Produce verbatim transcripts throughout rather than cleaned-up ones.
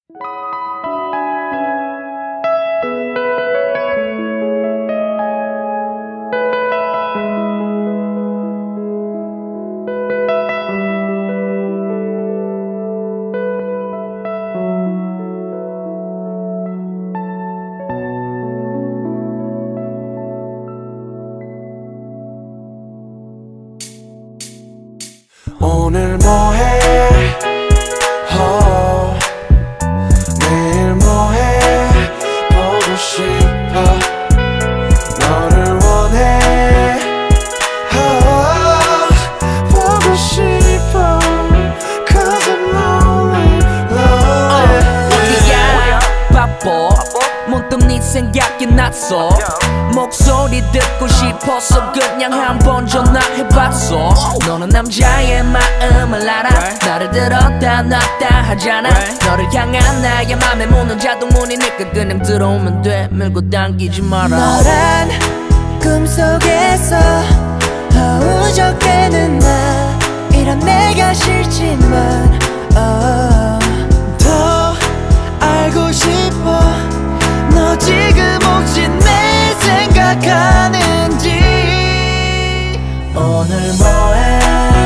오늘 뭐해? oh. 내일 뭐해? 보고 싶어. 너를 원해. oh. 보고 싶어. Cause I'm lonely, lonely. 어디야? 바빠. 문득 네 생각이 났어. 목소리 듣고 싶어서 그냥 한번 전화해봤어. 너는 남자의 마음을 알아. 나를 들었다 놨다 하잖아. 너를 향한 나의 맘의 문은 자동문이니까 그냥 들어오면 돼. 밀고 당기지 마라. 너란 꿈속에서 허우적대는 나. 이런 내가 싫지만 oh. 더 알고 싶어. 너 지금 혹시 내 생각하는지. 오늘 뭐해?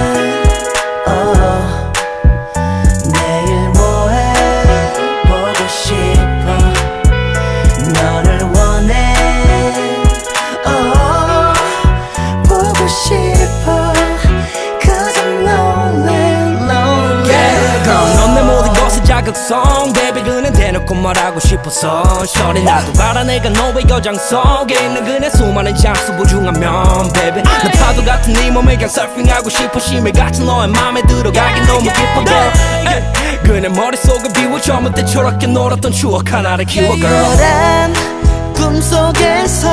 oh. 내일 뭐해? 보고 싶어. 너를 원해. oh. 보고 싶어. Cause I'm lonely, lonely. Yeah, girl, 넌 내 모든 것의 자극성. Baby 그는 대놓고 말하고 싶어서. Shorty 나도 알아 내가 너의 여장 속에 있는 그네 수많은 장수 보증하면 Baby 나 파도 같은 네 몸에 그냥 서핑하고 싶어. 심해같이 너의 맘에 들어가긴 너무 깊어 girl. Ay, 그네 머릿속을 비워 젊을 때 초록게 놀았던 추억 하나를 키워 girl. 너란 꿈속에서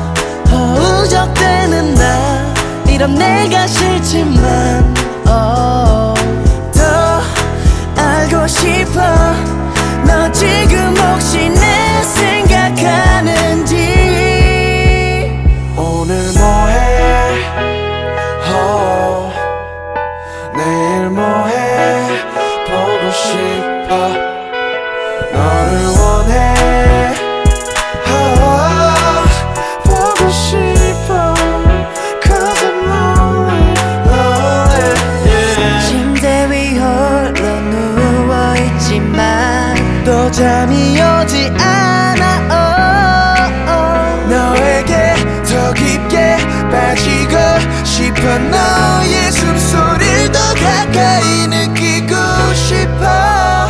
허우적대는 나. 이런 내가 싫지만 oh. 더 알고 싶어. 너 지금 혹시 내 생각하는지. 오늘 뭐해? oh. 내일 뭐해? 보고 싶어. 너를 원해. oh. 보고 싶어. Cause I'm lonely, lonely, yeah. 침대 위 홀로 누워있지만 또 잠이 오지 않아 oh, oh. 너에게 더 깊게 빠지고 싶어. 너의 숨소리를 더 가까이 느끼고 싶어.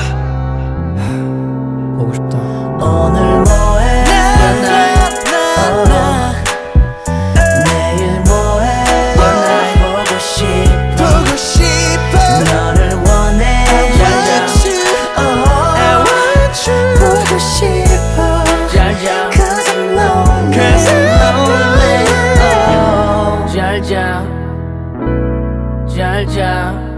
보고 싶다. 오늘 뭐해? oh. 내일 뭐해? 보고 싶어. 보고 싶어. 너를 원해. I want you. 보고 싶어. 잘자 Cause I'm lonely. Cause I'm lonely. 잘자 잘자